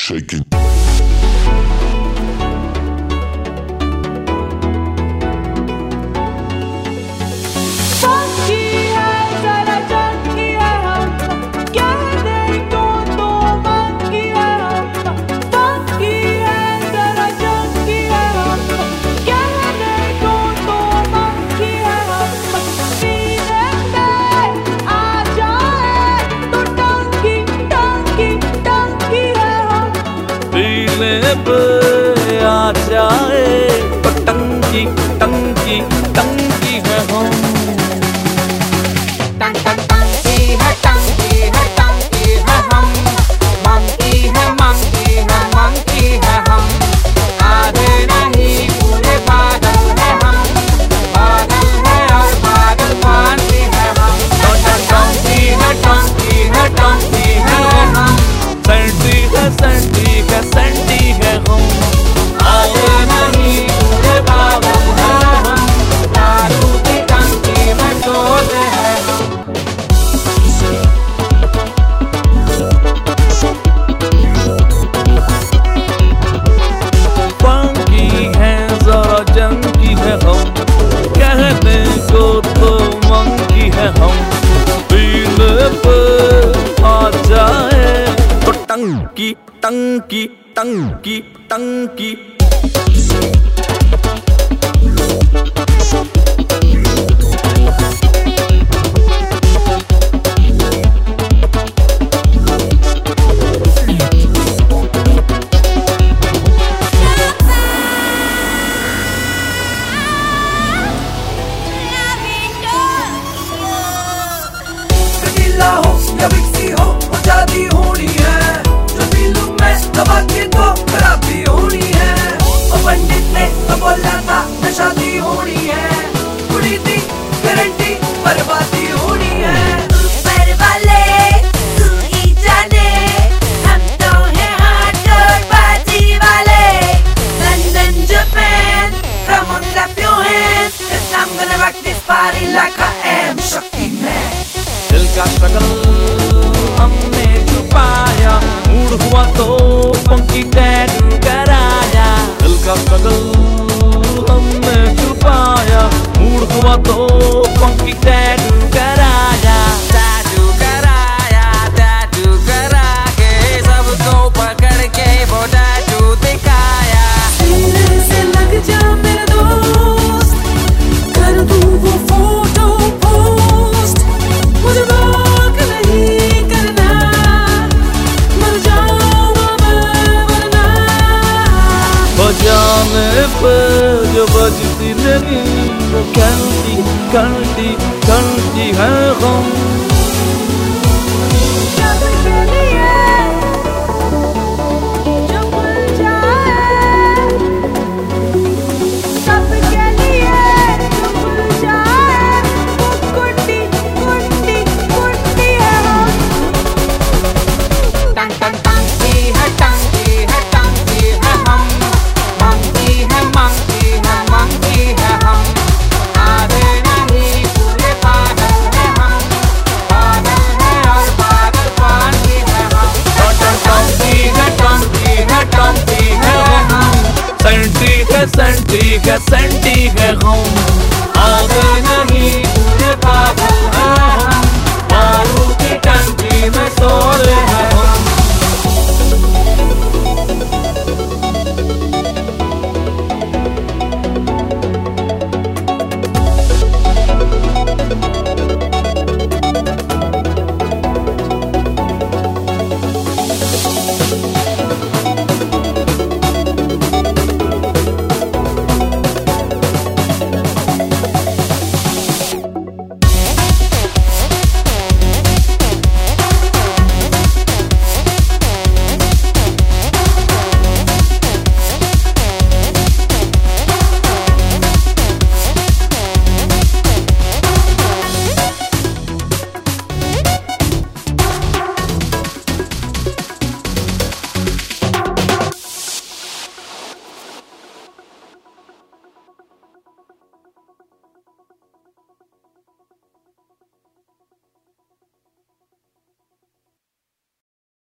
shaking. आ जाए तो टंकी टंकी टंकी है हम। टंकी है टंकी है टंकी है हम। मंकी है मंकी है मंकी है हम। आधे नहीं पूरे बादल है हम। बादल है और बादल पानी है हम। टंकी है टंकी है टंकी है हम। सेंटी है सेंटी है सेंटी है हम। आधे नहीं पूरे बादल है हम। दारू की टंकी में डोले हैं हम। फंकी है जरा जंकी है हम। कहने को तो मंकी है हम। पीने पे आ जाए तो टंकी टंकी टंकी टंकी। कटीला हो या विक्सी हो आजादी होनी है। जो दिल में दबा के तो खराबी होनी है। वो पंडित ने तो बोला था शादी होनी है। कुड़ी थी गारंटी बर्बादी होनी है। ऊपर वाले तू ही जाने, हम तो हैं हार्डकोर पार्टी वाले। London, Japan, come on clap your hands, 'cause I'm gonna rock this party like I am Shakti-Man. दिल का स्ट्रगल हमने छुपाया, मूड हुआ तो फंकी टैटू कराया। दिल का स्ट्रगल हमने छुपाया, मूड हुआ तो फंकी टैटू कराया। टैटू कराया, टैटू करा के सबको पकड़ के वो टैटू दिखाया। सीने से लग जा मेरे दोस्त, कर दूं वो फोटो पोस्ट। मुझे रोक नहीं करना, मर जाऊंगा मैं वरना। बजाने पे जो बजती नहीं वो घंटी घंटी घंटी है हम। सब के लिए जो खुल जाए, सब के लिए जो खुल जाए, वो कुंडी कुंडी कुंडी है हम। टंकी है टंकी है टंकी है हम। मंकी है मंकी है मंकी है हम। आधे नहीं पूरे बादल है हम। बादल है और बादल पानी है हम। टंकी है टंकी है टंकी है हम। सेंटी है सेंटी है सेंटी है हम। आधे नहीं